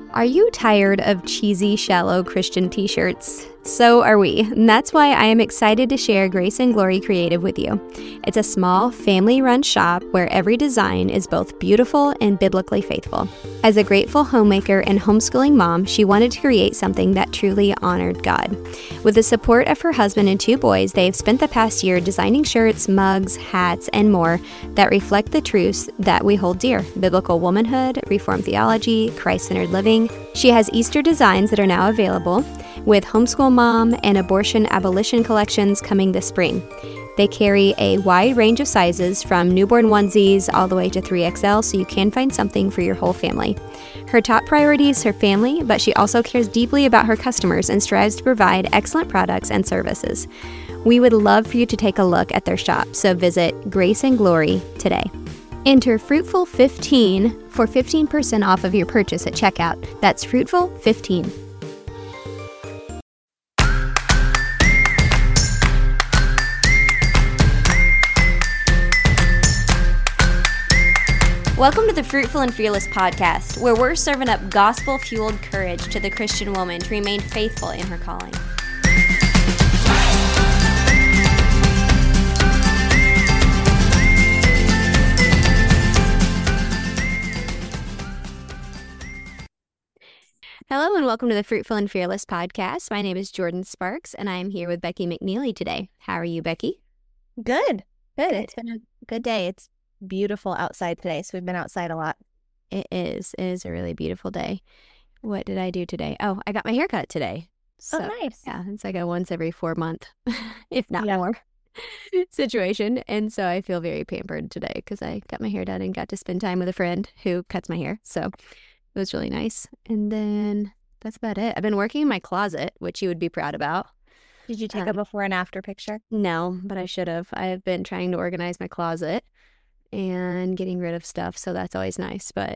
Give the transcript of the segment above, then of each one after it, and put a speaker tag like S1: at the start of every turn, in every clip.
S1: Are you tired of cheesy, shallow Christian t-shirts? So are we, and that's why I am excited to share Grace and Glory Creative with you. It's a small, family-run shop where every design is both beautiful and biblically faithful. As a grateful homemaker and homeschooling mom, she wanted to create something that truly honored God. With the support of her husband and 2 boys, they have spent the past year designing shirts, mugs, hats, and more that reflect the truths that we hold dear: biblical womanhood, Reformed theology, Christ-centered living. She has Easter designs that are now available, with Homeschool Mom and Abortion Abolition collections coming this spring. They carry a wide range of sizes from newborn onesies all the way to 3XL, so you can find something for your whole family. Her top priority is her family, but she also cares deeply about her customers and strives to provide excellent products and services. We would love for you to take a look at their shop, so visit Grace and Glory today. Enter Fruitful15 for 15% off of your purchase at checkout. That's Fruitful15. Welcome to the Fruitful and Fearless podcast, where we're serving up gospel-fueled courage to the Christian woman to remain faithful in her calling. Hello and welcome to the Fruitful and Fearless podcast. My name is Jordan Sparks and I am here with Becky McNeely today. How are you, Becky?
S2: Good. It's been a good day. It's beautiful outside today, so we've been outside a lot.
S1: It is a really beautiful day. What did I do today? Oh, I got my hair cut today. So,
S2: nice.
S1: Yeah, it's like a once every 4 month, if not
S2: Yeah.
S1: more, situation. And so I feel very pampered today because I got my hair done and got to spend time with a friend who cuts my hair. So it was really nice. And then that's about it. I've been working in my closet, which you would be proud about.
S2: Did you take a before and after picture?
S1: No, but I should have. I have been trying to organize my closet and getting rid of stuff, so that's always nice. But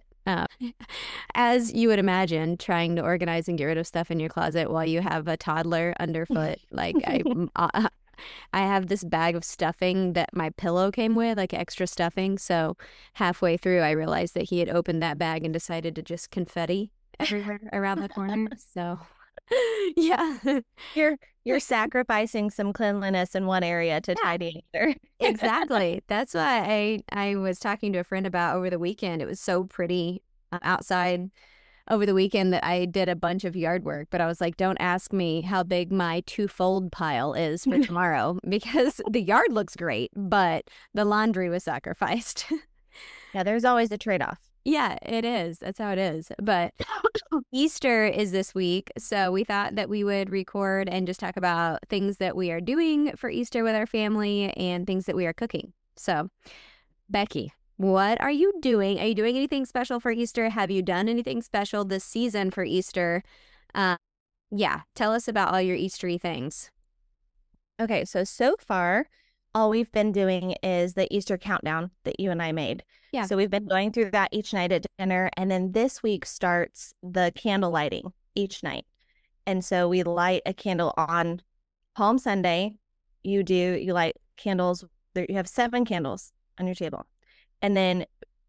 S1: as you would imagine, trying to organize and get rid of stuff in your closet while you have a toddler underfoot, like I have this bag of stuffing that my pillow came with, like extra stuffing. So halfway through, I realized that he had opened that bag and decided to just confetti everywhere around the corner. So yeah.
S2: You're sacrificing some cleanliness in one area to tidy another.
S1: Exactly. That's why I was talking to a friend about over the weekend. It was so pretty outside over the weekend that I did a bunch of yard work, but I was like, don't ask me how big my 2-fold pile is for tomorrow because the yard looks great, but the laundry was sacrificed.
S2: Yeah, there's always a trade-off.
S1: Yeah, it is. That's how it is. But Easter is this week, so we thought that we would record and just talk about things that we are doing for Easter with our family and things that we are cooking. So, Becky, what are you doing? Are you doing anything special for Easter? Have you done anything special this season for Easter? Yeah, tell us about all your Eastery things.
S2: Okay, so far, all we've been doing is the Easter countdown that you and I made.
S1: Yeah.
S2: So we've been going through that each night at dinner, and then this week starts the candle lighting each night. And so we light a candle on Palm Sunday. You light candles. You have 7 candles on your table. And then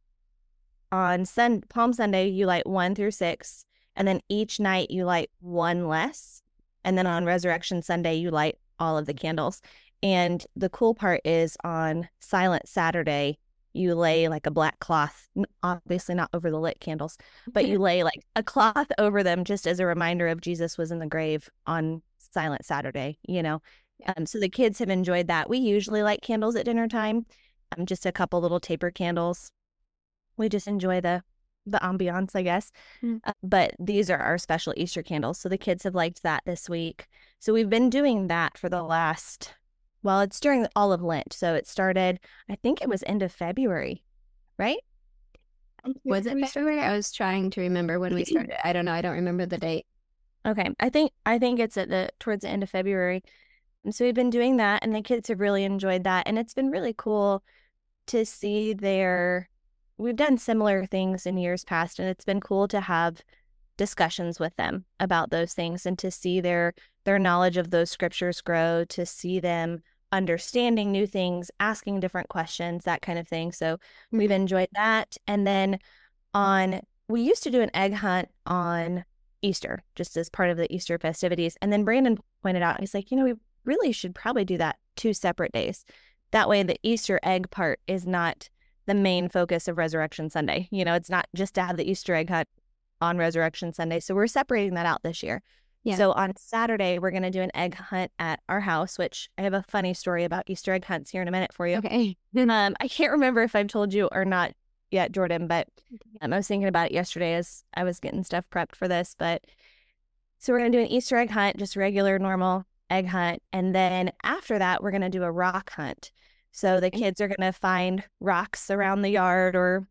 S2: on Palm Sunday, you light 1 through 6. And then each night you light 1 less. And then on Resurrection Sunday, you light all of the candles. And the cool part is on Silent Saturday, you lay like a black cloth, obviously not over the lit candles, but you lay like a cloth over them just as a reminder of Jesus was in the grave on Silent Saturday, you know. So the kids have enjoyed that. We usually light candles at dinner time, just a couple little taper candles. We just enjoy the ambiance, I guess. But these are our special Easter candles. So the kids have liked that this week. So we've been doing that for the last... Well, it's during all of Lent. So it started, I think it was end of February, right?
S1: Was it February? I was trying to remember when we started. I don't know. I don't remember the date.
S2: Okay. I think it's towards the end of February. And so we've been doing that, and the kids have really enjoyed that. And it's been really cool to see we've done similar things in years past, and it's been cool to have discussions with them about those things and to see their knowledge of those scriptures grow, to see them understanding new things, asking different questions, that kind of thing. So we've enjoyed that. And then on we used to do an egg hunt on Easter, just as part of the Easter festivities. And then Brandon pointed out, he's like, we really should probably do that 2 separate days. That way, the Easter egg part is not the main focus of Resurrection Sunday. It's not just to have the Easter egg hunt on Resurrection Sunday. So we're separating that out this year.
S1: Yeah.
S2: So on Saturday, we're going to do an egg hunt at our house, which I have a funny story about Easter egg hunts here in a minute for you.
S1: Okay.
S2: I can't remember if I've told you or not yet, Jordan, but I was thinking about it yesterday as I was getting stuff prepped for this. But so we're going to do an Easter egg hunt, just regular, normal egg hunt. And then after that, we're going to do a rock hunt. So the kids are going to find rocks around the yard or,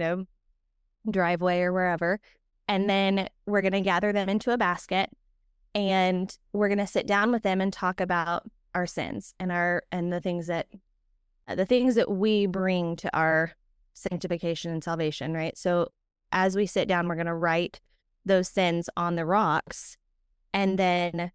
S2: driveway or wherever. And then we're going to gather them into a basket and we're going to sit down with them and talk about our sins and the things that we bring to our sanctification and salvation, right? So as we sit down, we're going to write those sins on the rocks and then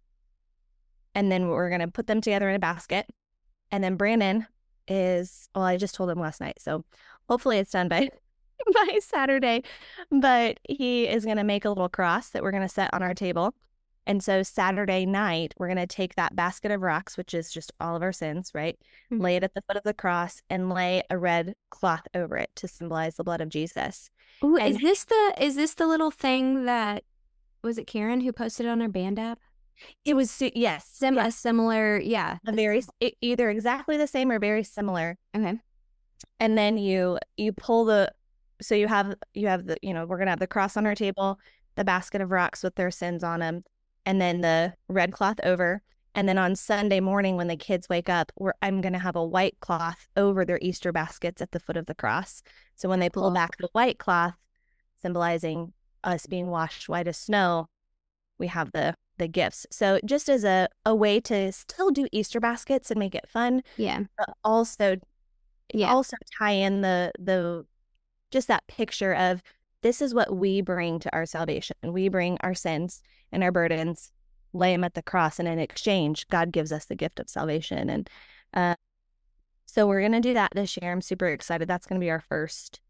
S2: we're going to put them together in a basket. And then Brandon I just told him last night, so hopefully it's done by Saturday, but he is going to make a little cross that we're going to set on our table. And so Saturday night, we're going to take that basket of rocks, which is just all of our sins, right? Mm-hmm. Lay it at the foot of the cross and lay a red cloth over it to symbolize the blood of Jesus.
S1: Ooh, is this the little thing that, was it Karen who posted it on our band app?
S2: It was, yes.
S1: A similar, yeah.
S2: Either exactly the same or very similar.
S1: Okay.
S2: And then you pull so you have the, we're going to have the cross on our table, the basket of rocks with their sins on them, and then the red cloth over. And then on Sunday morning when the kids wake up, I'm going to have a white cloth over their Easter baskets at the foot of the cross. So when they pull back the white cloth, symbolizing us being washed white as snow, we have the gifts. So just as a way to still do Easter baskets and make it fun.
S1: Yeah.
S2: But also tie in the just that picture of this is what we bring to our salvation. We bring our sins and our burdens, lay them at the cross, and in exchange, God gives us the gift of salvation. And so we're going to do that this year. I'm super excited. That's going to be our first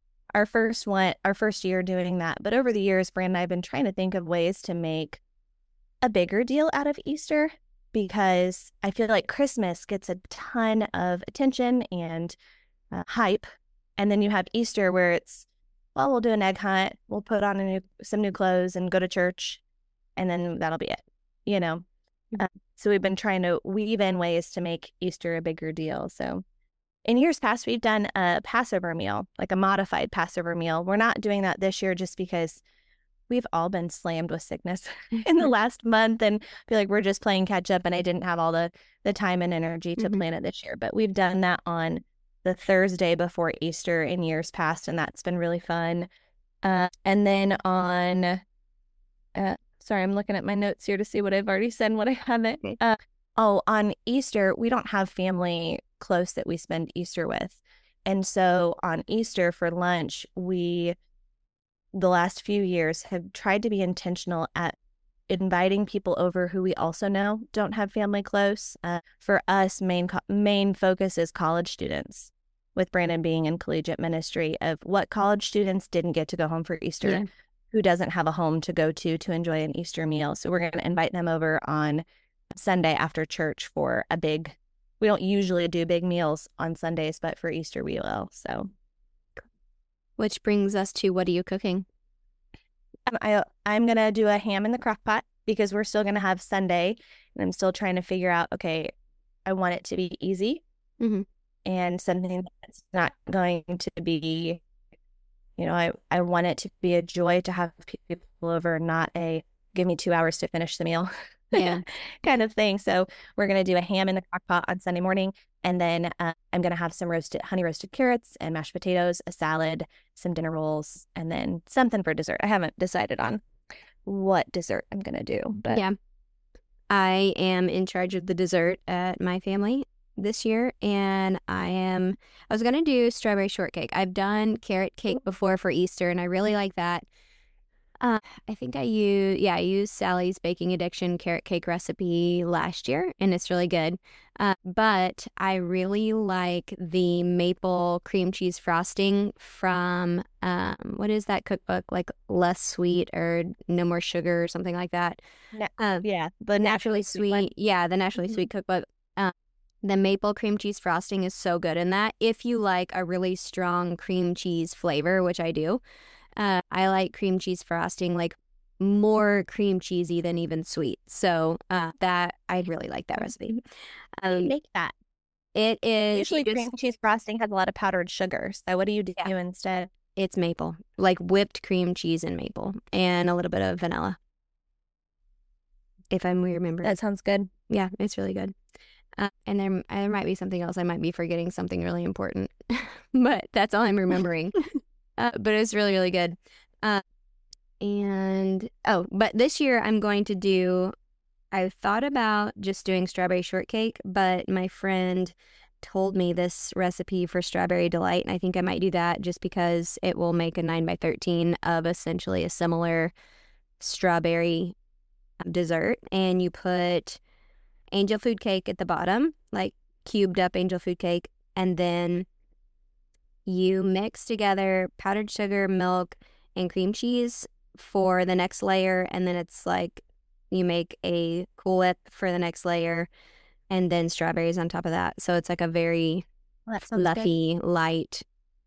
S2: year doing that. But over the years, Brandon and I have been trying to think of ways to make a bigger deal out of Easter, because I feel like Christmas gets a ton of attention and hype. And then you have Easter where it's, well, we'll do an egg hunt, we'll put on some new clothes and go to church, and then that'll be it, So we've been trying to weave in ways to make Easter a bigger deal. So in years past, we've done a Passover meal, like a modified Passover meal. We're not doing that this year just because we've all been slammed with sickness in the last month and feel like we're just playing catch up, and I didn't have all the time and energy to plan it this year. But we've done that on the Thursday before Easter in years past, and that's been really fun. And then on, sorry, I'm looking at my notes here to see what I've already said and what I haven't. On Easter, we don't have family close that we spend Easter with. And so on Easter for lunch, the last few years have tried to be intentional at inviting people over who we also know don't have family close. For us, main focus is college students, with Brandon being in collegiate ministry, of what college students didn't get to go home for Easter, who doesn't have a home to go to enjoy an Easter meal. So we're going to invite them over on Sunday after church for we don't usually do big meals on Sundays, but for Easter we will. So,
S1: which brings us to, what are you cooking?
S2: I'm going to do a ham in the crock pot, because we're still going to have Sunday, and I'm still trying to figure out, okay, I want it to be easy and something that's not going to be, I want it to be a joy to have people over, not a give me 2 hours to finish the meal kind of thing. So we're going to do a ham in the crock pot on Sunday morning. And then I'm going to have some honey roasted carrots and mashed potatoes, a salad, some dinner rolls, and then something for dessert. I haven't decided on what dessert I'm going to do. But
S1: yeah, I am in charge of the dessert at my family this year. And I was going to do strawberry shortcake. I've done carrot cake before for Easter, and I really like that. I think I used Sally's Baking Addiction carrot cake recipe last year, and it's really good. But I really like the maple cream cheese frosting from what is that cookbook? Like Less Sweet or No More Sugar or something like that.
S2: Na-
S1: Um,
S2: yeah, the
S1: Naturally
S2: naturally sweet one.
S1: Sweet, yeah, the Naturally
S2: Mhm.
S1: Sweet cookbook. Um, the maple cream cheese frosting is so good in that. If you like a really strong cream cheese flavor, which I do. I like cream cheese frosting, like more cream cheesy than even sweet. So that I really like that recipe.
S2: How do you
S1: Um,
S2: make that?
S1: it is you
S2: Usually
S1: just
S2: cream cheese frosting has a lot of powdered sugar. So what do you do
S1: yeah,
S2: instead?
S1: it's maple, like whipped cream cheese and maple, and a little bit of vanilla, if I'm remembering.
S2: That sounds good.
S1: Yeah, it's really good. And there might be something else. I might be forgetting something really important, but that's all I'm remembering. But it's really really good. Uh, and oh, but this year I'm going to do I thought about just doing strawberry shortcake, but my friend told me this recipe for strawberry delight, and I think I might do that just because it will make a 9 by 13 of essentially a similar strawberry dessert. And you put angel food cake at the bottom, like cubed up angel food cake, and then you mix together powdered sugar, milk, and cream cheese for the next layer, and then it's like you make a Cool Whip for the next layer, and then strawberries on top of that. So it's like a very
S2: Well, that sounds good.
S1: fluffy, light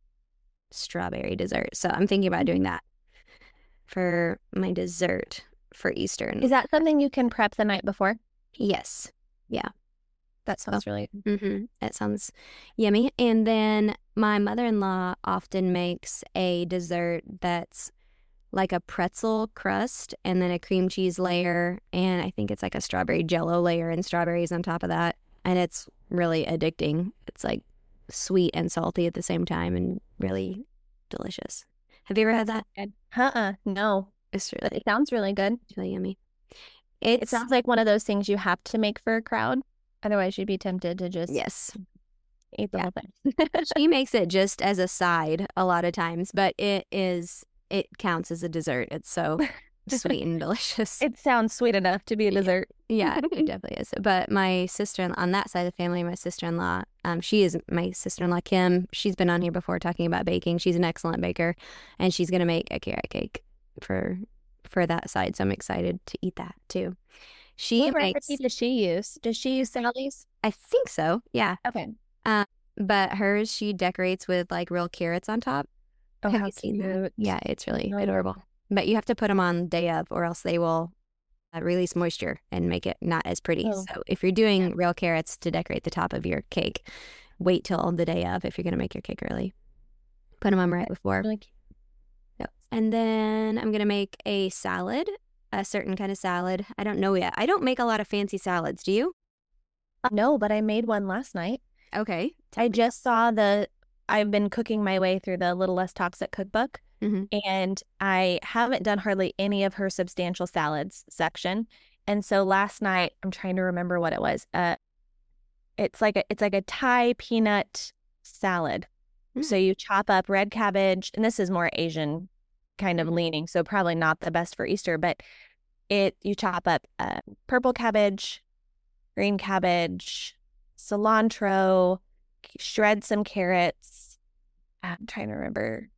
S1: strawberry dessert. So I'm thinking about doing that for my dessert for Eastern.
S2: Is that something you can prep the night before?
S1: Yes. Yeah.
S2: That
S1: So,
S2: sounds really good.
S1: that sounds yummy. And then my mother-in-law often makes a dessert that's like a pretzel crust and then a cream cheese layer. And I think it's like a strawberry jello layer and strawberries on top of that. And it's really addicting. It's like sweet and salty at the same time and really delicious. Have you ever had that?
S2: Good. No,
S1: It's
S2: but
S1: really,
S2: it sounds really good.
S1: it's really yummy.
S2: It
S1: It's,
S2: sounds like one of those things you have to make for a crowd. Otherwise, you'd be tempted to just
S1: yes.
S2: eat the
S1: Yeah.
S2: whole thing.
S1: She makes it just as a side a lot of times, but it counts as a dessert. It's so sweet and delicious.
S2: It sounds sweet enough to be a
S1: Yeah.
S2: dessert.
S1: Yeah, it definitely is. But my sister on that side of the family, my sister-in-law, she is my sister-in-law, Kim. She's been on here before talking about baking. She's an excellent baker, and she's gonna make a carrot cake for that side. So I'm excited to eat that too. She
S2: What recipe
S1: makes,
S2: does she use? Does she use Sally's?
S1: I think so, yeah.
S2: Okay.
S1: Um, but hers, she decorates with like real carrots on top.
S2: Oh,
S1: Have
S2: how
S1: you seen that?
S2: cute.
S1: Yeah, it's really
S2: No.
S1: adorable. But you have to put them on day of, or else they will release moisture and make it not as pretty.
S2: Oh,
S1: So if you're doing real carrots to decorate the top of your cake, wait till the day of if you're going to make your cake early. Put them on right before.
S2: really cute.
S1: Yep. And then I'm going to make a salad, a certain kind of salad. I don't know yet. I don't make a lot of fancy salads. Do you?
S2: No, but I made one last night.
S1: Okay.
S2: I just saw I've been cooking my way through the Little Less Toxic cookbook, and I haven't done hardly any of her substantial salads section. And so last night, I'm trying to remember what it was. It's like a Thai peanut salad. So you chop up red cabbage, and this is more Asian kind of leaning, so probably not the best for Easter, but you chop up purple cabbage, green cabbage, cilantro, shred some carrots. I'm trying to remember.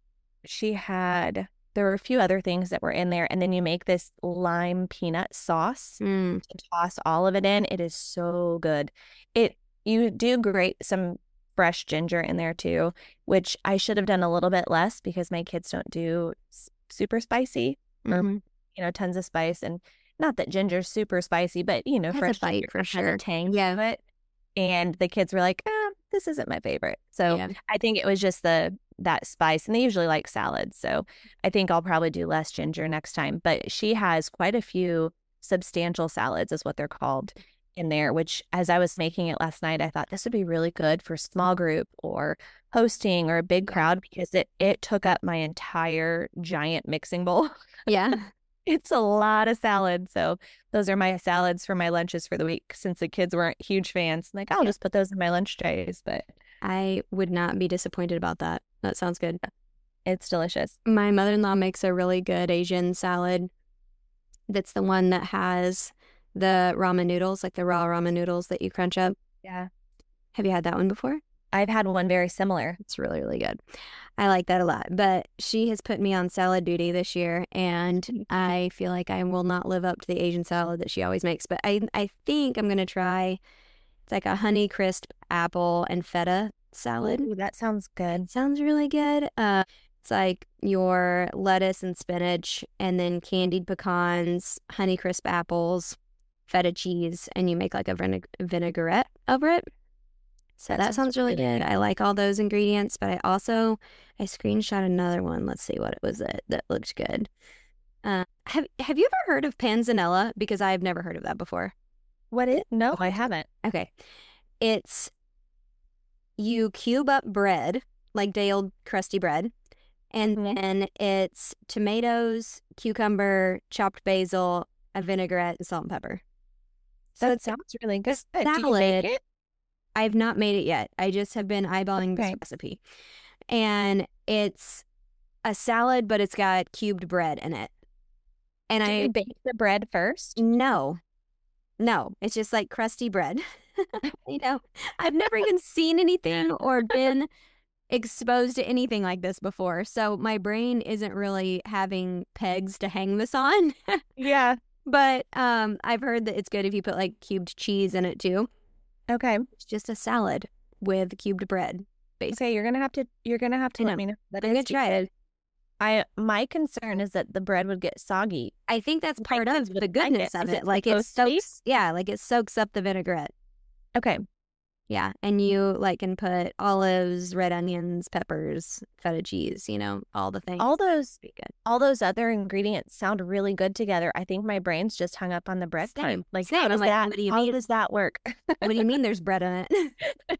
S2: There were a few other things that were in there, and then you make this lime peanut sauce to toss all of it in. It is so good. You do grate some fresh ginger in there too, which I should have done a little bit less because my kids don't do super spicy or tons of spice. And not that ginger's super spicy, but fresh
S1: a bite
S2: ginger
S1: for
S2: has
S1: sure.
S2: a tang to it. And the kids were like, this isn't my favorite. So I think it was just that spice, and they usually like salads. So I think I'll probably do less ginger next time. But she has quite a few substantial salads, is what they're called, in there, which as I was making it last night, I thought this would be really good for small group or hosting or a big crowd, because it took up my entire giant mixing bowl.
S1: Yeah.
S2: It's a lot of salad. So those are my salads for my lunches for the week, since the kids weren't huge fans. Like, I'll just put those in my lunch trays. But
S1: I would not be disappointed about that. That sounds good.
S2: It's delicious.
S1: My mother-in-law makes a really good Asian salad. That's the one that has the ramen noodles, like the raw ramen noodles that you crunch up.
S2: Yeah.
S1: Have you had that one before?
S2: I've had one very similar.
S1: It's really, really good. I like that a lot. But she has put me on salad duty this year, and I feel like I will not live up to the Asian salad that she always makes. But I think I'm going to try, it's like a honey crisp apple and feta salad.
S2: Ooh, that sounds good.
S1: It sounds really good. It's like your lettuce and spinach, and then candied pecans, honey crisp apples, feta cheese, and you make like a vinaigrette over it. So that sounds really good. I like all those ingredients, but I screenshot another one. Let's see what it was that looked good. Have you ever heard of panzanella? Because I've never heard of that before.
S2: What is? No, I haven't.
S1: Okay. It's you cube up bread, like day old crusty bread, and then it's tomatoes, cucumber, chopped basil, a vinaigrette, and salt and pepper.
S2: So it sounds really good.
S1: Salad.
S2: Do you make it?
S1: I've not made it yet. I just have been eyeballing this recipe. And it's a salad, but it's got cubed bread in it. And
S2: Do you bake the bread first?
S1: No. It's just like crusty bread. I've never even seen anything or been exposed to anything like this before. So my brain isn't really having pegs to hang this on.
S2: Yeah.
S1: But I've heard that it's good if you put like cubed cheese in it too.
S2: Okay.
S1: It's just a salad with cubed bread, basically.
S2: Okay, you're gonna have to let me know.
S1: I'm gonna try it.
S2: My concern is that the bread would get soggy.
S1: I think that's part of the goodness of it. Like it soaks, like it soaks up the vinaigrette.
S2: Okay.
S1: Yeah, and you like can put olives, red onions, peppers, feta cheese, all the things.
S2: All those other ingredients sound really good together. I think my brain's just hung up on the bread part. Like,
S1: Same. I'm like, what do you mean?
S2: How does that work?
S1: What do you mean there's bread in it?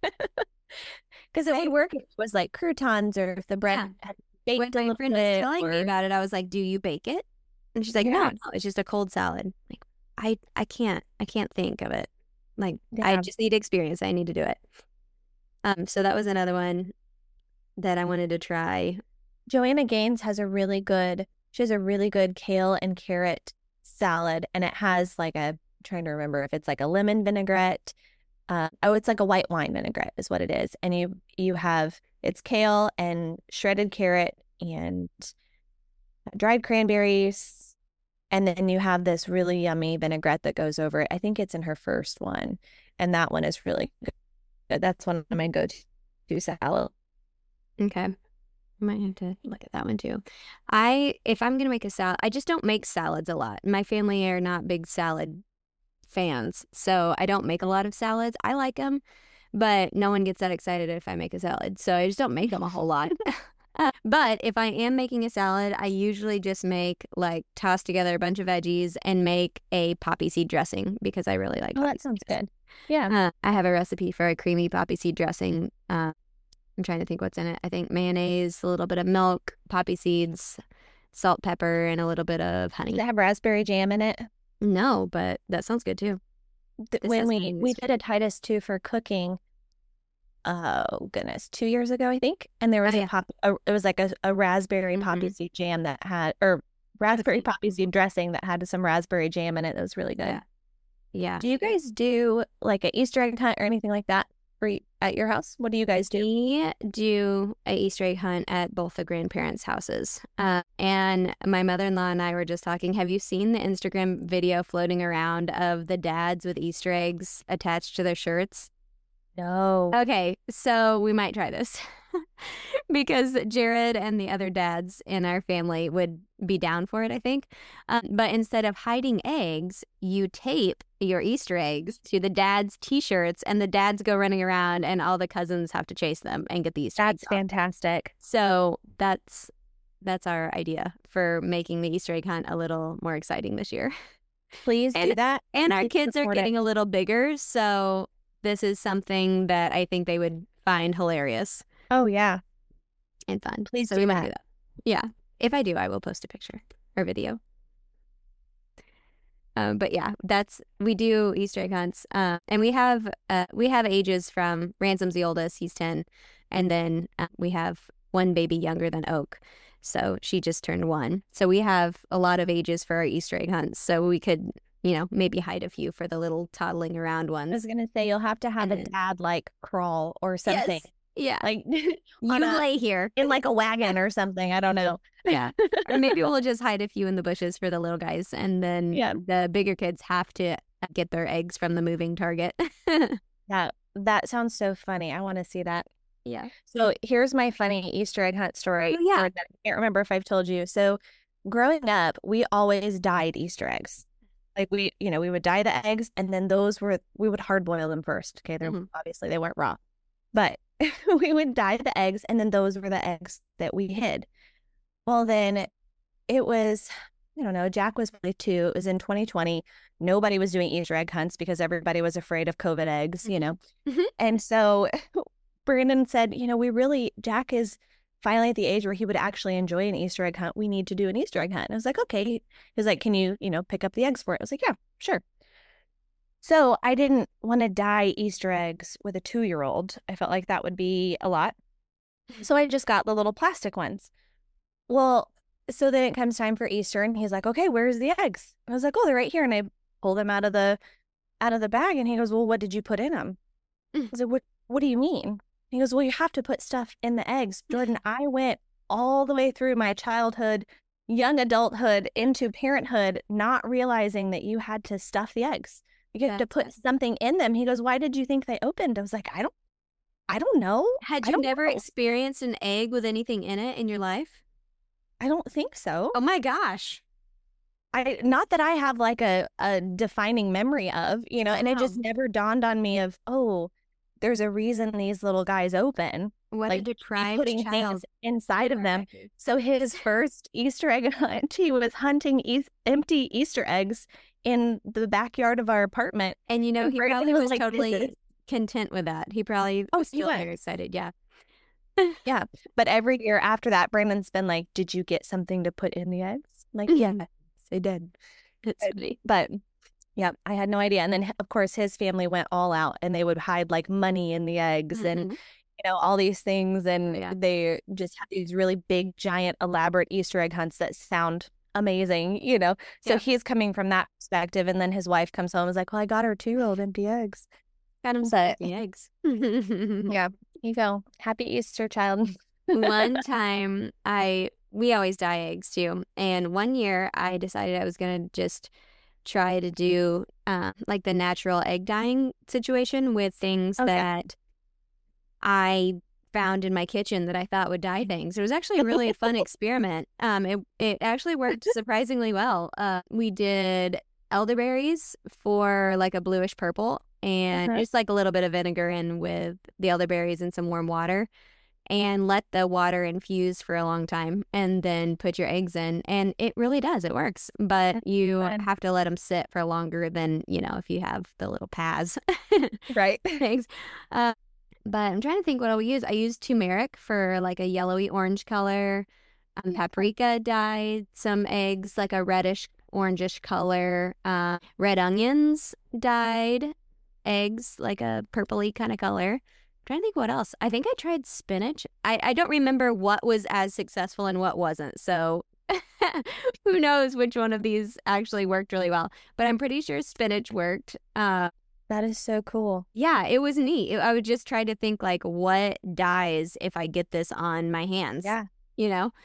S2: Because it would work if it was like croutons or if the bread had baked a little bit. When my friend was
S1: telling me about it, I was like, do you bake it? And she's like, no, it's just a cold salad. Like, I can't think of it. Like, I just need experience. I need to do it. So that was another one that I wanted to try.
S2: Joanna Gaines has a really good kale and carrot salad, and it has like I'm trying to remember if it's like a lemon vinaigrette. It's like a white wine vinaigrette is what it is. And you have, it's kale and shredded carrot and dried cranberries. And then you have this really yummy vinaigrette that goes over it. I think it's in her first one. And that one is really good. That's one of my go-to salad.
S1: Okay. I might have to look at that one too. If I'm going to make a salad, I just don't make salads a lot. My family are not big salad fans. So I don't make a lot of salads. I like them, but no one gets that excited if I make a salad. So I just don't make them a whole lot. But if I am making a salad, I usually just toss together a bunch of veggies and make a poppy seed dressing because I really like.
S2: Oh, that sounds good. Yeah.
S1: I have a recipe for a creamy poppy seed dressing. I'm trying to think what's in it. I think mayonnaise, a little bit of milk, poppy seeds, salt, pepper, and a little bit of honey.
S2: Does it have raspberry jam in it?
S1: No, but that sounds good too.
S2: When we did a Titus 2 for cooking, oh goodness, 2 years ago, I think. And there was it was like a raspberry poppy seed jam that had, or raspberry poppy seed dressing that had some raspberry jam in it. That was really good.
S1: Yeah.
S2: Do you guys do like an Easter egg hunt or anything like that at your house? What do you guys do?
S1: We do an Easter egg hunt at both the grandparents' houses. And my mother-in-law and I were just talking. Have you seen the Instagram video floating around of the dads with Easter eggs attached to their shirts?
S2: No.
S1: Okay, so we might try this because Jared and the other dads in our family would be down for it, I think. But instead of hiding eggs, you tape your Easter eggs to the dad's T-shirts, and the dads go running around, and all the cousins have to chase them and get the Easter eggs.
S2: That's fantastic.
S1: So that's our idea for making the Easter egg hunt a little more exciting this year.
S2: Please do that.
S1: And our kids are getting a little bigger, so this is something that I think they would find hilarious.
S2: Oh, yeah.
S1: And fun.
S2: Please
S1: so
S2: do
S1: we
S2: that.
S1: might do that. Yeah. If I do, I will post a picture or video. But yeah, we do Easter egg hunts. And we have ages from Ransom's the oldest, he's 10. And then we have one baby younger than Oak. So she just turned 1. So we have a lot of ages for our Easter egg hunts. So we could, maybe hide a few for the little toddling around
S2: I was
S1: ones.
S2: going to say, you'll have to have a dad like crawl or something.
S1: Yes. Yeah.
S2: Like
S1: you lay here
S2: in like a wagon or something. I don't know.
S1: Yeah. Or maybe we'll just hide a few in the bushes for the little guys. And then the bigger kids have to get their eggs from the moving target.
S2: Yeah. That sounds so funny. I want to see that.
S1: Yeah.
S2: So here's my funny Easter egg hunt story.
S1: Oh, yeah.
S2: I can't remember if I've told you. So growing up, we always dyed Easter eggs. Like we would dye the eggs, and then we would hard boil them first. Okay. They're obviously they weren't raw, but we would dye the eggs, and then those were the eggs that we hid. Well, then it was, I don't know, Jack was probably 2. It was in 2020. Nobody was doing Easter egg hunts because everybody was afraid of COVID eggs, And so Brandon said, Jack is finally at the age where he would actually enjoy an Easter egg hunt. We need to do an Easter egg hunt. And I was like, okay. He was like, can you, pick up the eggs for it? I was like, yeah, sure. So I didn't want to dye Easter eggs with a 2-year-old. I felt like that would be a lot. So I just got the little plastic ones. Well, so then it comes time for Easter, and he's like, okay, where's the eggs? I was like, oh, they're right here. And I pull them out of the bag, and he goes, well, what did you put in them? I was like, what do you mean? He goes, well, you have to put stuff in the eggs. Jordan, I went all the way through my childhood, young adulthood, into parenthood, not realizing that you had to stuff the eggs. You have to put something in them. He goes, why did you think they opened? I was like, I don't know.
S1: Had you never experienced an egg with anything in it in your life?
S2: I don't think so.
S1: Oh my gosh.
S2: Not that I have like a defining memory of, and it just never dawned on me of, oh, there's a reason these little guys open.
S1: What
S2: like
S1: a deprived
S2: putting
S1: child
S2: things inside of them. So his first Easter egg hunt, he was hunting empty Easter eggs in the backyard of our apartment.
S1: And he probably was like, totally content with that. He probably
S2: was
S1: still very excited. Yeah.
S2: Yeah. But every year after that, Brandon's been like, did you get something to put in the eggs? Like, yes, I did.
S1: That's funny.
S2: But yeah, I had no idea. And then, of course, his family went all out, and they would hide like money in the eggs and, all these things. And they just have these really big, giant, elaborate Easter egg hunts that sound amazing, So he's coming from that perspective. And then his wife comes home and is like, well, I got our 2-year-old empty eggs.
S1: Got him some empty eggs.
S2: Yeah. You go. Happy Easter, child.
S1: One time we always dye eggs too. And one year I decided I was going to just try to do like the natural egg dyeing situation with things that I found in my kitchen that I thought would dye things. It was actually a really fun experiment. It actually worked surprisingly well. We did elderberries for like a bluish purple, and just like a little bit of vinegar in with the elderberries and some warm water, and let the water infuse for a long time, and then put your eggs in. And it really does. It works. But you have to let them sit for longer than, if you have the little pads.
S2: Right.
S1: Eggs. But I'm trying to think what I'll use. I used turmeric for like a yellowy orange color. Paprika dyed some eggs like a reddish orangish color. Red onions dyed eggs like a purpley kind of color. I'm trying to think what else. I think I tried spinach. I don't remember what was as successful and what wasn't. So who knows which one of these actually worked really well. But I'm pretty sure spinach worked.
S2: That is so cool.
S1: Yeah, it was neat. I would just try to think like, what dies if I get this on my hands?
S2: Yeah.
S1: You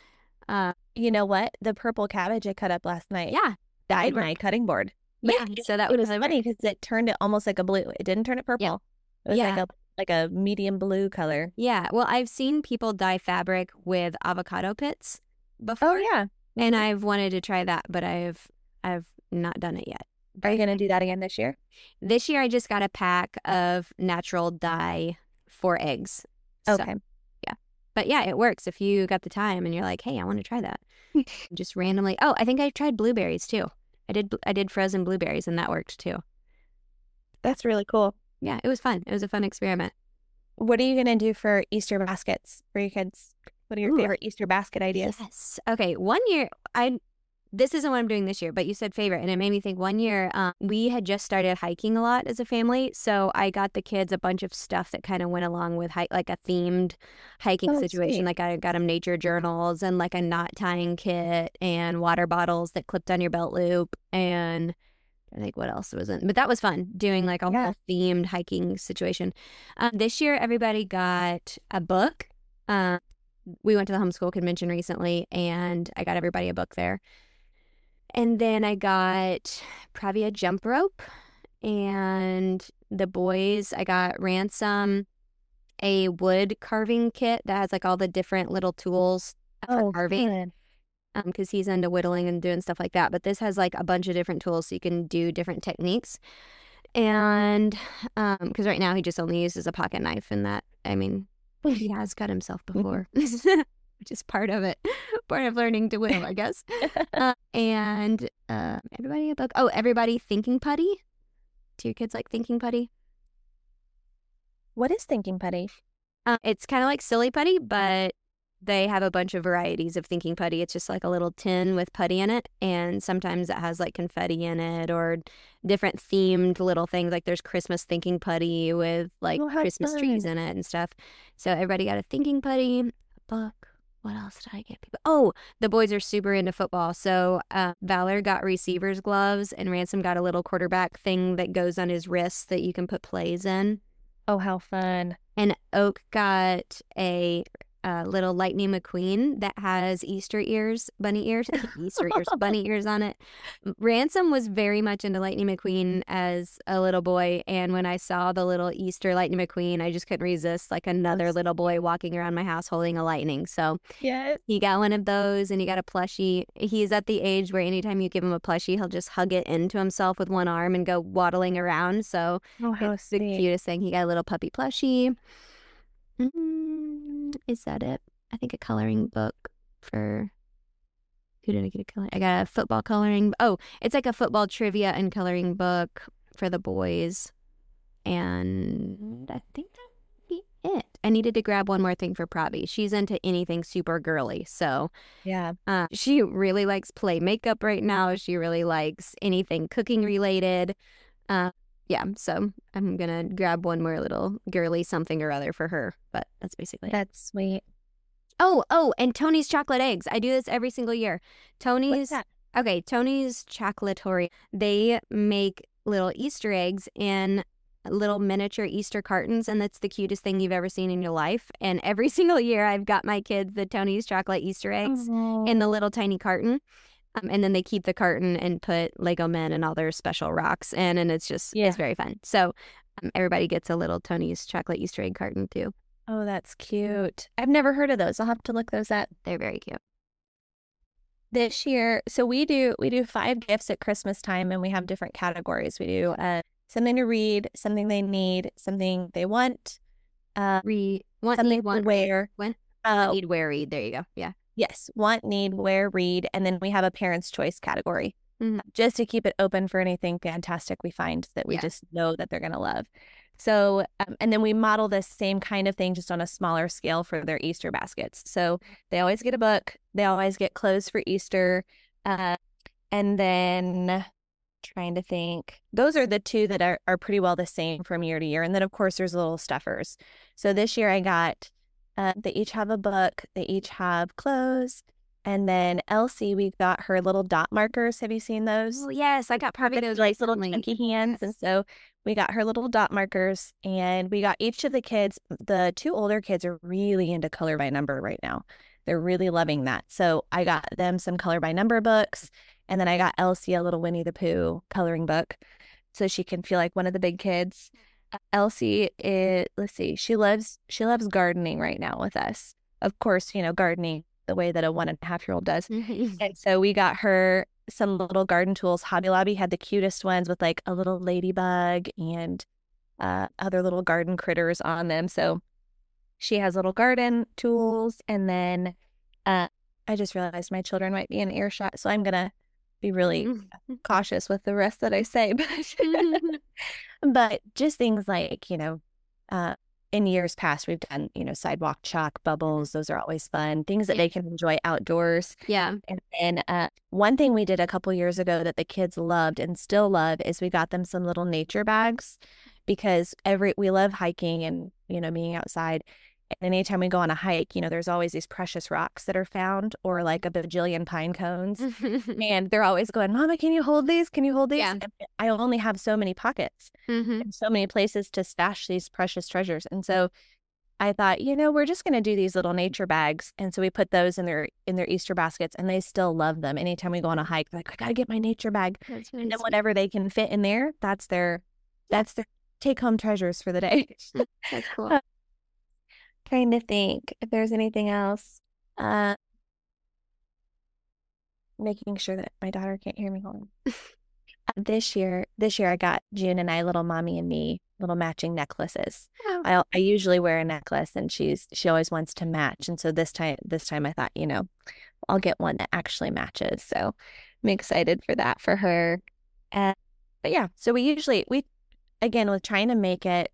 S2: know what? The purple cabbage I cut up last night.
S1: Yeah.
S2: Dyed my cutting board.
S1: Yeah. So that was
S2: funny because it turned it almost like a blue. It didn't turn it purple. Yeah. It was like a medium blue color.
S1: Yeah. Well, I've seen people dye fabric with avocado pits before.
S2: Oh yeah.
S1: And I've wanted to try that, but I've not done it yet.
S2: Are you going to do that again this year?
S1: This year, I just got a pack of natural dye for eggs.
S2: Okay.
S1: So, yeah. But yeah, it works if you got the time and you're like, hey, I want to try that. Just randomly. Oh, I think I tried blueberries too. I did frozen blueberries, and that worked too.
S2: That's really cool.
S1: Yeah, it was fun. It was a fun experiment.
S2: What are you going to do for Easter baskets for your kids? What are your favorite Easter basket ideas?
S1: Yes. Okay. One year, this isn't what I'm doing this year, but you said favorite, and it made me think one year we had just started hiking a lot as a family. So I got the kids a bunch of stuff that kind of went along with like a themed hiking situation.
S2: Sweet.
S1: Like I got them nature journals and like a knot tying kit and water bottles that clipped on your belt loop. And I think what else was in, but that was fun doing like a
S2: Yeah.
S1: whole themed hiking situation. This year, everybody got a book. We went to the homeschool convention recently, and I got everybody a book there. And then I got probably a jump rope. And the boys, I got Ransom a wood carving kit that has like all the different little tools for carving.
S2: Good.
S1: Because he's into whittling and doing stuff like that. But this has like a bunch of different tools so you can do different techniques. And because right now he just only uses a pocket knife, and that, I mean, he has cut himself before, which is part of it, part of learning to whittle, I guess. And everybody a book. Oh, everybody thinking putty. Do your kids like thinking putty?
S2: What is thinking putty?
S1: It's kind of like silly putty, but they have a bunch of varieties of thinking putty. It's just like a little tin with putty in it, and sometimes it has like confetti in it or different themed little things. Like there's Christmas thinking putty with like
S2: Oh, how
S1: Christmas trees
S2: fun.
S1: in it and stuff. So everybody got a thinking putty, a book. What else did I get people? Oh, the boys are super into football. So Valor got receiver's gloves, and Ransom got a little quarterback thing that goes on his wrist that you can put plays in.
S2: Oh, how fun.
S1: And Oak got a little Lightning McQueen that has Easter ears, bunny ears, Easter ears, bunny ears on it. Ransom was very much into Lightning McQueen as a little boy. And when I saw the little Easter Lightning McQueen, I just couldn't resist like another little boy walking around my house holding a lightning. So
S2: Yes.
S1: he got one of those, and he got a plushie. He's at the age where anytime you give him a plushie, he'll just hug it into himself with one arm and go waddling around. So
S2: Oh, how
S1: it's the
S2: sweet.
S1: cutest thing. He got a little puppy plushie. Is that it? I think a coloring book for who did I get a color? I got a football coloring. Oh, it's like a football trivia and coloring book for the boys. And I think that'd be it. I needed to grab one more thing for Pravi. She's into anything super girly. So
S2: Yeah.
S1: she really likes play makeup right now. She really likes anything cooking related. Yeah, so I'm gonna grab one more little girly something or other for her, but that's basically it.
S2: That's sweet.
S1: Oh, and Tony's chocolate eggs. I do this every single year.
S2: What's
S1: Tony's,
S2: that?
S1: okay, Tony's Chocolatory. They make little Easter eggs in little miniature Easter cartons, and that's the cutest thing you've ever seen in your life. And every single year, I've got my kids the Tony's chocolate Easter eggs in the little tiny carton. And then they keep the carton and put Lego men and all their special rocks in, and it's just,
S2: Yeah.
S1: it's very fun. So everybody gets a little Tony's chocolate Easter egg carton too.
S2: Oh, that's cute. I've never heard of those. I'll have to look those up.
S1: They're very cute.
S2: This year, so we do 5 gifts at Christmas time, and we have different categories. We do something to read, something they need, something they want,
S1: Want,
S2: something
S1: need,
S2: to
S1: want,
S2: wear.
S1: when? Need, wear, read. There you go. Yeah.
S2: Yes, want, need, wear, read, and then we have a parent's choice category, just to keep it open for anything fantastic we find that we just know that they're going to love. So, and then we model the same kind of thing just on a smaller scale for their Easter baskets. So they always get a book, they always get clothes for Easter, and then trying to think, those are the two that are pretty well the same from year to year. And then of course there's little stuffers. So this year I got, they each have a book, they each have clothes. And then Elsie, we got her little dot markers. Have you seen those?
S1: Oh, yes. I got probably those
S2: like little
S1: recently.
S2: chunky hands. And so we got her little dot markers, and we got each of the kids. The 2 older kids are really into color by number right now. They're really loving that. So I got them some color by number books. And then I got Elsie a little Winnie the Pooh coloring book so she can feel like one of the big kids. Elsie is, let's see, she loves gardening right now with us. Of course, gardening the way that a 1.5-year-old does. And so we got her some little garden tools. Hobby Lobby had the cutest ones with like a little ladybug and other little garden critters on them. So she has little garden tools. And then I just realized my children might be in earshot, so I'm going to be really cautious with the rest that I say. But just things like, in years past, we've done, sidewalk chalk, bubbles. Those are always fun, things that they can enjoy outdoors.
S1: Yeah.
S2: And then one thing we did a couple years ago that the kids loved and still love is we got them some little nature bags, because we love hiking and, being outside. And anytime we go on a hike, there's always these precious rocks that are found, or like a bajillion pine cones. And they're always going, Mama, can you hold these? Can you hold these?
S1: Yeah.
S2: And I only have so many pockets and so many places to stash these precious treasures. And so I thought, we're just going to do these little nature bags. And so we put those in their Easter baskets, and they still love them. Anytime we go on a hike, they're like, I got to get my nature bag.
S1: That's
S2: and then whatever they can fit in there, that's their take home treasures for the day.
S1: That's cool.
S2: Trying to think if there's anything else. Making sure that my daughter can't hear me. Hold on. This year I got June and I little mommy and me little matching necklaces.
S1: Oh.
S2: I usually wear a necklace, and she always wants to match. And so this time I thought, I'll get one that actually matches. So I'm excited for that for her. But yeah, so we again, with trying to make it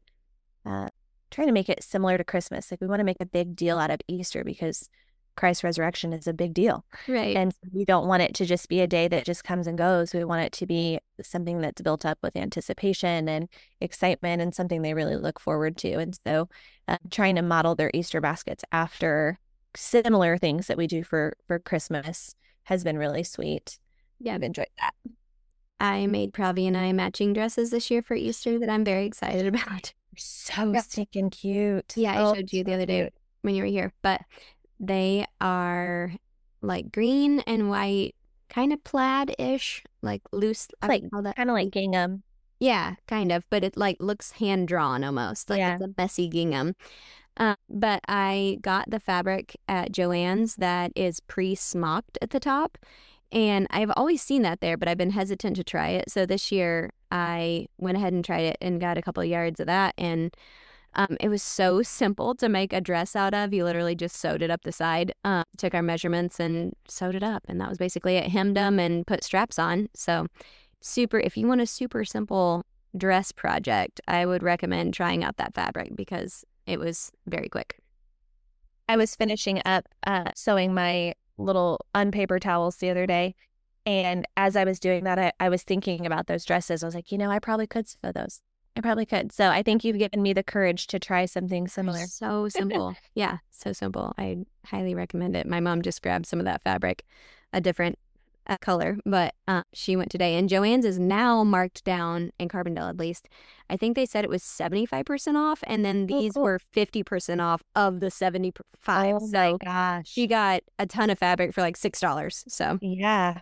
S2: similar to Christmas. Like, we want to make a big deal out of Easter because Christ's resurrection is a big deal.
S1: Right.
S2: And we don't want it to just be a day that just comes and goes. We want it to be something that's built up with anticipation and excitement, and something they really look forward to. And so trying to model their Easter baskets after similar things that we do for Christmas has been really sweet.
S1: Yeah.
S2: I've enjoyed that.
S1: I made Pravi and I matching dresses this year for Easter that I'm very excited about.
S2: So stinking cute.
S1: Yeah, I showed you the other day when you were here. But they are like green and white, kind of plaid-ish, like loose.
S2: Like kind of like gingham.
S1: Yeah, kind of. But it like looks hand-drawn almost. Like it's a messy gingham. But I got the fabric at Joann's that is pre-smocked at the top. And I've always seen that there, but I've been hesitant to try it. So this year I went ahead and tried it and got a couple of yards of that. And it was so simple to make a dress out of. You literally just sewed it up the side, took our measurements and sewed it up. And that was basically it. Hemmed them and put straps on. So if you want a super simple dress project, I would recommend trying out that fabric because it was very quick.
S2: I was finishing up sewing my little unpaper towels the other day, and as I was doing that, I was thinking about those dresses. I was like, I probably could sew those. I probably could. So I think you've given me the courage to try something similar.
S1: So simple. Yeah, so simple. I highly recommend it. My mom just grabbed some of that fabric, a different color, but she went today, and Joann's is now marked down in Carbondale, at least. I think they said it was 75% off, and then these were 50% off of the 75.
S2: Oh my gosh.
S1: She got a ton of fabric for like $6. So
S2: yeah.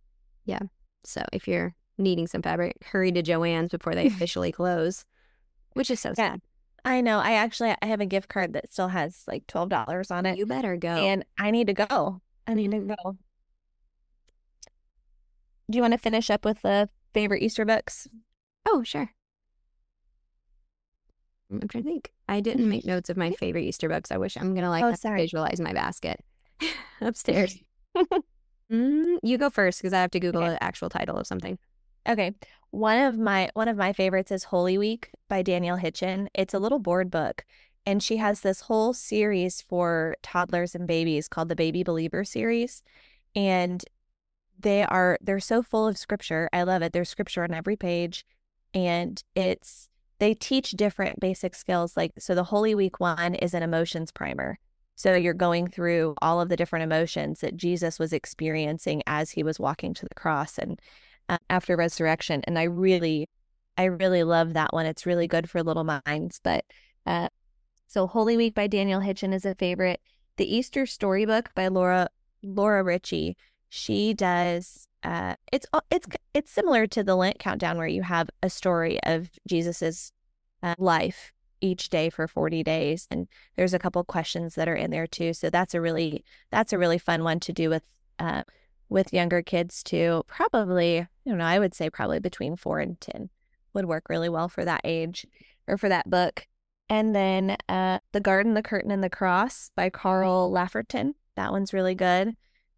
S1: So if you're needing some fabric, hurry to Joann's before they officially close, which is so sad.
S2: I know. I have a gift card that still has like $12 on it.
S1: You better go.
S2: And I need to go. Do you want to finish up with the favorite Easter books?
S1: Oh, sure. I'm trying to think. I didn't make notes of my favorite Easter books. I wish. I'm going to have to visualize my basket upstairs. You go first because I have to Google the actual title of something.
S2: Okay. One of my favorites is Holy Week by Danielle Hitchen. It's a little board book, and she has this whole series for toddlers and babies called the Baby Believer series. And they're so full of scripture. I love it. There's scripture on every page, and they teach different basic skills. Like, so the Holy Week one is an emotions primer. So you're going through all of the different emotions that Jesus was experiencing as he was walking to the cross and after resurrection. And I really love that one. It's really good for little minds. But so Holy Week by Danielle Hitchen is a favorite. The Easter Storybook by Laura Ritchie. She does. It's similar to the Lent countdown, where you have a story of Jesus's life each day for 40 days, and there's a couple questions that are in there too. So that's a really fun one to do with younger kids too. Probably, I don't know, I would say probably between 4 and 10 would work really well for that age or for that book. And then The Garden, the Curtain, and the Cross by Carl Lafferton. That one's really good.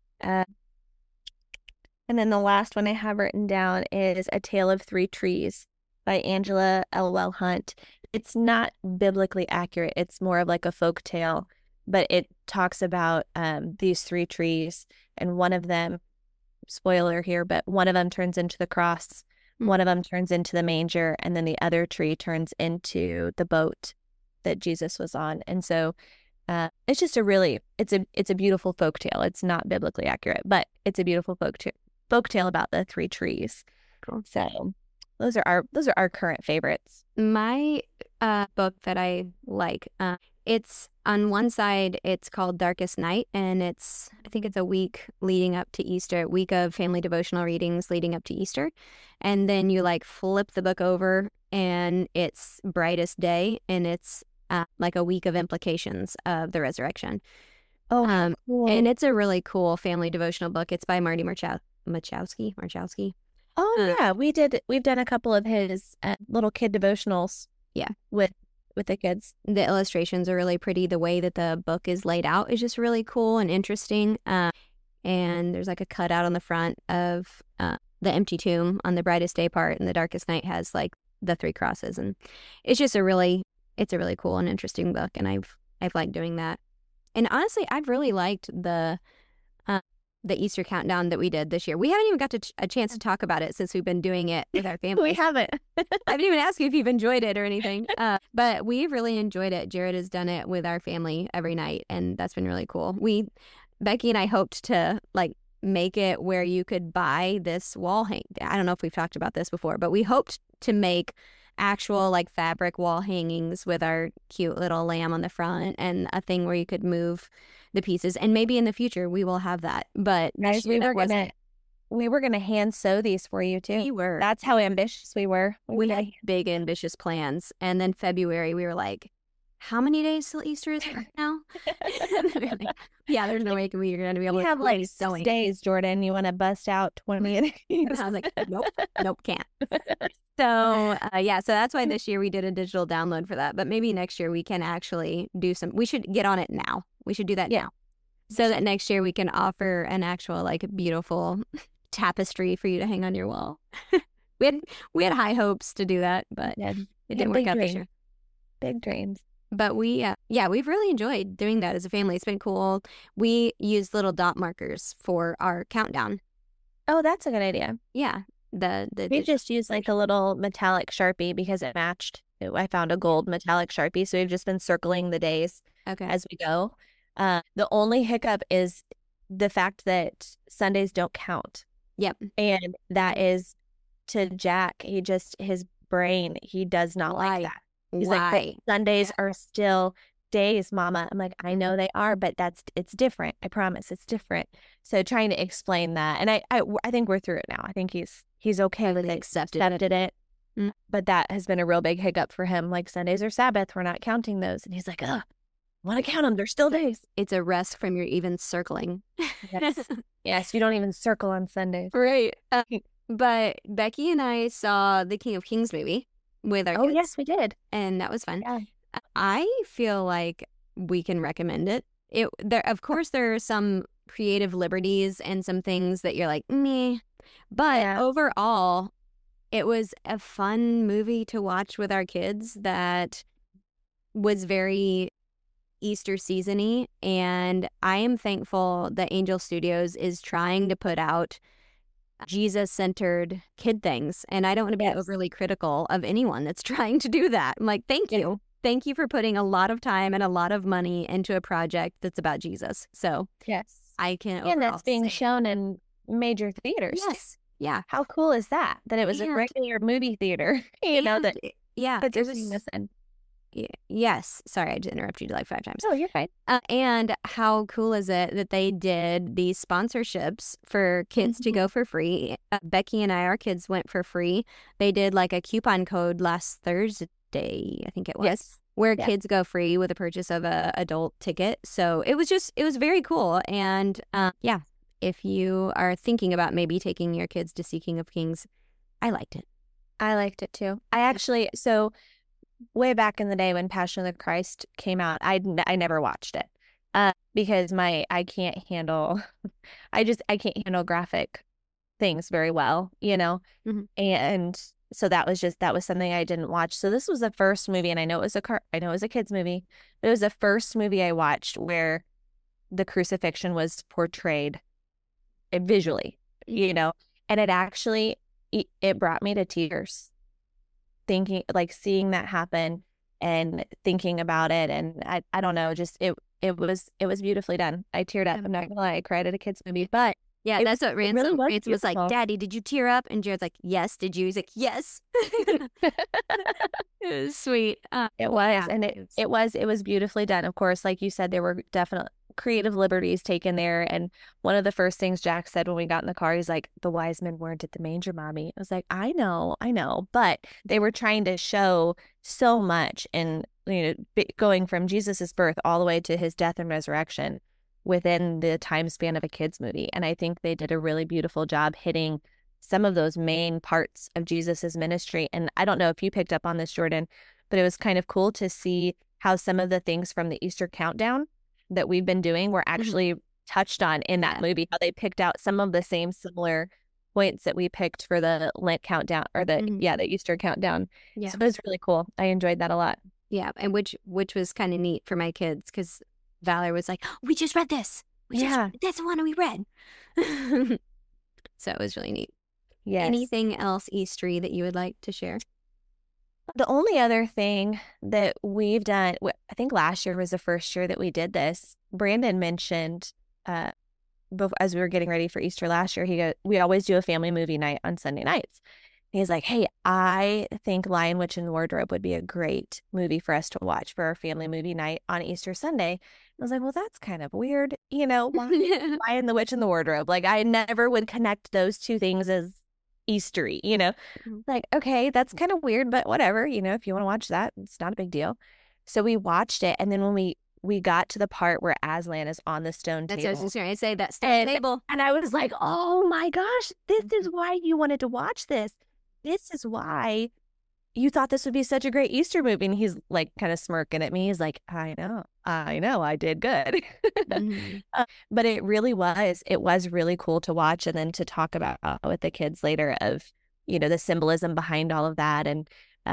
S2: And then the last one I have written down is A Tale of Three Trees by Angela Elwell Hunt. it's not biblically accurate. It's more of like a folk tale, but it talks about these three trees, and one of them, spoiler here, but one of them turns into the cross, one of them turns into the manger, and then the other tree turns into the boat that Jesus was on. And so it's just it's a beautiful folk tale. It's not biblically accurate, but it's a beautiful folk tale about the three trees.
S1: Cool.
S2: So those are our current favorites.
S1: My book that I like, it's on one side, it's called Darkest Night, and I think it's a week leading up to Easter, week of family devotional readings leading up to Easter. And then you like flip the book over and it's Brightest Day, and it's like a week of implications of the resurrection.
S2: Oh, cool.
S1: And it's a really cool family devotional book. It's by Marty Marchowski.
S2: Oh yeah, we've done a couple of his little kid devotionals.
S1: Yeah,
S2: with the kids.
S1: The illustrations are really pretty. The way that the book is laid out is just really cool and interesting. And there's like a cutout on the front of the empty tomb on the Brightest Day part, and the Darkest Night has like the three crosses, and it's just a really cool and interesting book, and I've liked doing that. And honestly, I've really liked the Easter countdown that we did this year. We haven't even got a chance to talk about it since we've been doing it with our family.
S2: We haven't.
S1: I didn't even ask you if you've enjoyed it or anything. But we've really enjoyed it. Jared has done it with our family every night, and that's been really cool. Becky and I hoped to like make it where you could buy this wall hang. I don't know if we've talked about this before, but we hoped to make actual like fabric wall hangings with our cute little lamb on the front, and a thing where you could move the pieces. And maybe in the future we will have that. But
S2: guys, we were gonna hand sew these for you too.
S1: We were.
S2: That's how ambitious we were.
S1: We had big ambitious plans. And then February we were like, how many days till Easter is it right now? Yeah, there's no way we're going to be able to
S2: have like
S1: sewing.
S2: 6 days, Jordan. You want to bust out 20 of these?
S1: I was like, nope, can't. So so that's why this year we did a digital download for that. But maybe next year we can actually we should get on it now. We should do that now. So that next year we can offer an actual like beautiful tapestry for you to hang on your wall. we had high hopes to do that, but it didn't work out this year.
S2: Big dreams.
S1: But we've really enjoyed doing that as a family. It's been cool. We use little dot markers for our countdown.
S2: Oh, that's a good idea.
S1: Yeah.
S2: We just used like a little metallic Sharpie because it matched. I found a gold metallic Sharpie, so we've just been circling the days as we go. The only hiccup is the fact that Sundays don't count.
S1: Yep.
S2: And that is to Jack. His brain, he does not like that. He's like, Sundays are still days, Mama. I'm like, I know they are, but it's different. I promise it's different. So trying to explain that. And I think we're through it now. I think he's okay with it, accepted it. Mm-hmm. But that has been a real big hiccup for him. Like, Sundays are Sabbath. We're not counting those. And he's like, ugh, I want to count them. They're still days.
S1: It's a rest from your even circling.
S2: Yes, you don't even circle on Sundays.
S1: Right. But Becky and I saw the King of Kings movie with our kids.
S2: Oh, yes, we did.
S1: And that was fun.
S2: Yeah.
S1: I feel like we can recommend it. Of course, there are some creative liberties and some things that you're like, meh. But overall, it was a fun movie to watch with our kids that was very Easter season-y. And I am thankful that Angel Studios is trying to put out Jesus-centered kid things. And I don't want to be overly critical of anyone that's trying to do that. I'm like, thank you. Thank you for putting a lot of time and a lot of money into a project that's about Jesus. So I can
S2: and that's being shown in major theaters.
S1: Yes. Yeah.
S2: How cool is that? That it was a regular movie theater. That puts this in.
S1: Yes. Sorry, I just interrupted you like 5 times.
S2: Oh, you're fine.
S1: And how cool is it that they did these sponsorships for kids to go for free? Becky and our kids went for free. They did like a coupon code last Thursday, I think it was, where kids go free with a purchase of a adult ticket. So it was very cool. And if you are thinking about maybe taking your kids to see King of Kings, I liked it.
S2: I liked it too. I actually, way back in the day when Passion of the Christ came out, I never watched it because I can't handle graphic things very well, you know. Mm-hmm. And so that was something I didn't watch. So this was the first movie, and I know it was a kids movie, but it was the first movie I watched where the crucifixion was portrayed visually, and it actually, it brought me to tears, thinking, like, seeing that happen and thinking about it. And I don't know, just it was beautifully done. I teared up. I'm not gonna lie, I cried at a kid's movie, but
S1: yeah, that's what Ransom was like.
S2: beautiful.
S1: Daddy, did you tear up? And Jared's like, yes. Did you? He's like, yes. It was sweet.
S2: It was,
S1: yeah,
S2: and it was beautifully done. Of course, like you said, there were definite creative liberties taken there. And one of the first things Jack said when we got in the car, he's like, the wise men weren't at the manger, Mommy. I was like, I know, but they were trying to show so much, and going from Jesus's birth all the way to his death and resurrection within the time span of a kid's movie. And I think they did a really beautiful job hitting some of those main parts of Jesus's ministry. And I don't know if you picked up on this, Jordan, but it was kind of cool to see how some of the things from the Easter countdown that we've been doing were actually touched on in that movie, how they picked out some of the same similar points that we picked for the Lent countdown, or the Easter countdown. Yeah. So it was really cool. I enjoyed that a lot.
S1: Yeah. And which was kind of neat for my kids, because Valerie was like, oh, we just read this. That's the one we read. So it was really neat.
S2: Yes.
S1: Anything else Eastery that you would like to share?
S2: The only other thing that we've done, I think last year was the first year that we did this. Brandon mentioned, as we were getting ready for Easter last year, we always do a family movie night on Sunday nights. He's like, hey, I think Lion, Witch, and Wardrobe would be a great movie for us to watch for our family movie night on Easter Sunday. I was like, well, that's kind of weird. Why Lion, the Witch, and the Wardrobe? Like, I never would connect those two things as Eastery, Like, okay, that's kind of weird, but whatever, if you want to watch that, it's not a big deal. So we watched it. And then when we got to the part where Aslan is on the stone table.
S1: That's what I was going to say, that stone table.
S2: And I was like, oh my gosh, this is why you wanted to watch this. This is why you thought this would be such a great Easter movie. And he's like kind of smirking at me. He's like, I know, I did good. But it was really cool to watch, and then to talk about with the kids later of, the symbolism behind all of that. And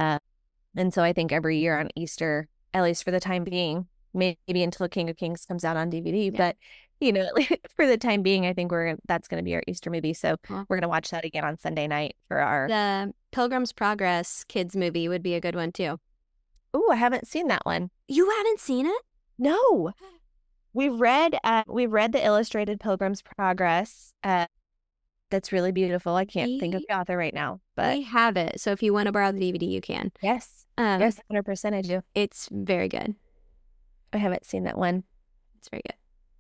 S2: so I think every year on Easter, at least for the time being, maybe until King of Kings comes out on DVD, but for the time being, I think that's going to be our Easter movie. So we're going to watch that again on Sunday night for
S1: the Pilgrim's Progress kids movie would be a good one too.
S2: Oh, I haven't seen that one.
S1: You haven't seen it?
S2: No. We've read the illustrated Pilgrim's Progress. That's really beautiful. I can't think of the author right now, but
S1: we have it. So if you want to borrow the DVD, you can.
S2: Yes. Yes, 100% I do.
S1: It's very good.
S2: I haven't seen that one.
S1: It's very good.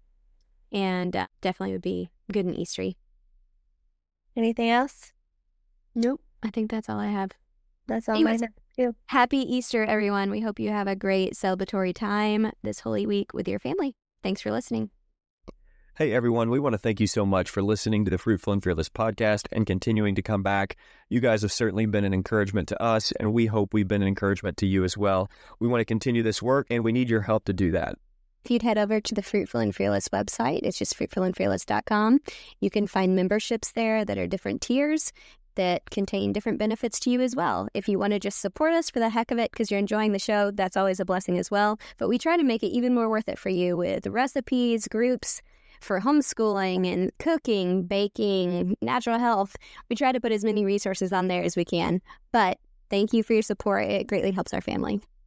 S1: And definitely would be good in Eastery.
S2: Anything else?
S1: Nope. I think that's all I have.
S2: That's all I have too.
S1: Happy Easter, everyone. We hope you have a great celebratory time this Holy Week with your family. Thanks for listening.
S3: Hey, everyone. We want to thank you so much for listening to the Fruitful and Fearless podcast and continuing to come back. You guys have certainly been an encouragement to us, and we hope we've been an encouragement to you as well. We want to continue this work, and we need your help to do that.
S1: If you'd head over to the Fruitful and Fearless website, it's just fruitfulandfearless.com. You can find memberships there that are different tiers that contain different benefits to you as well. If you want to just support us for the heck of it because you're enjoying the show, that's always a blessing as well. But we try to make it even more worth it for you with recipes, groups for homeschooling and cooking, baking, natural health. We try to put as many resources on there as we can. But thank you for your support. It greatly helps our family.